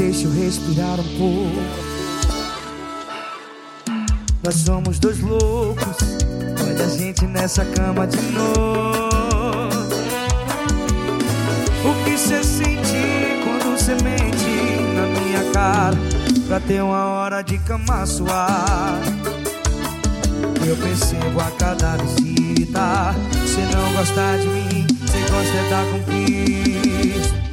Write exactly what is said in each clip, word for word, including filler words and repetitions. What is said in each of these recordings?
deixa eu respirar um pouco. Nós somos dois loucos, olha a gente nessa cama de novo. O que cê sente quando cê mente na minha cara pra ter uma hora de cama suave? Eu percebo a cada visita, cê não gosta de mim, cê gosta é da conquista.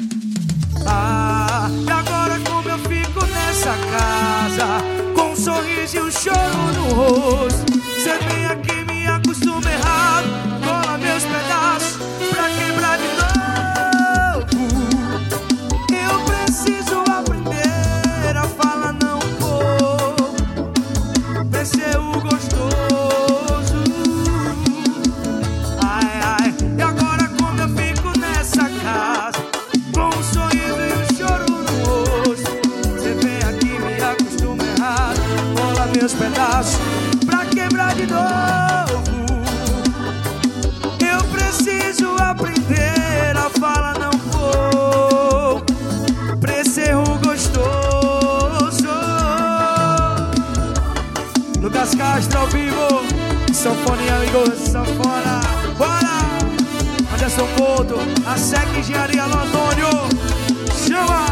Ah, e agora como eu fico nessa casa, com um sorriso e um choro no rosto. Cê vem aqui, me acostuma errado, cola meus pedaços pra quebrar de novo. Eu preciso aprender a falar não vou, pra ser o gostoso. Ai, ai, e agora como eu fico nessa casa, com um sorriso e um choro no rosto. Cê vem aqui, me acostuma errado, cola meus pedaços pra quebrar de novo. Eu preciso aprender a falar não vou, pra ser o gostoso. Lucas Castro ao vivo, sanfona, amigos, sanfona. Bora! Anderson Couto, a Sec Engenharia Alô Antônio, chama!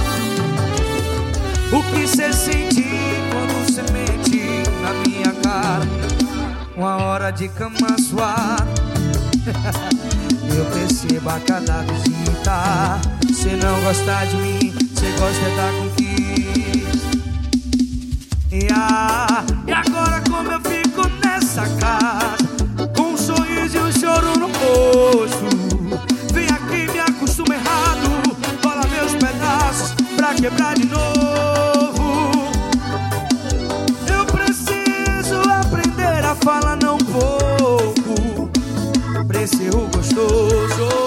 O que cê sente quando cê mente na minha cara? Uma hora de cama suave. Eu percebo a cada visita, cê não gosta de mim, cê gosta da conquista. E, ah, e agora como eu fico nessa casa, com um sorriso e um choro no rosto. Vem aqui, me acostuma errado, cola meus pedaços pra quebrar de novo. Eu preciso aprender a falar não pouco, pra ser o gostoso.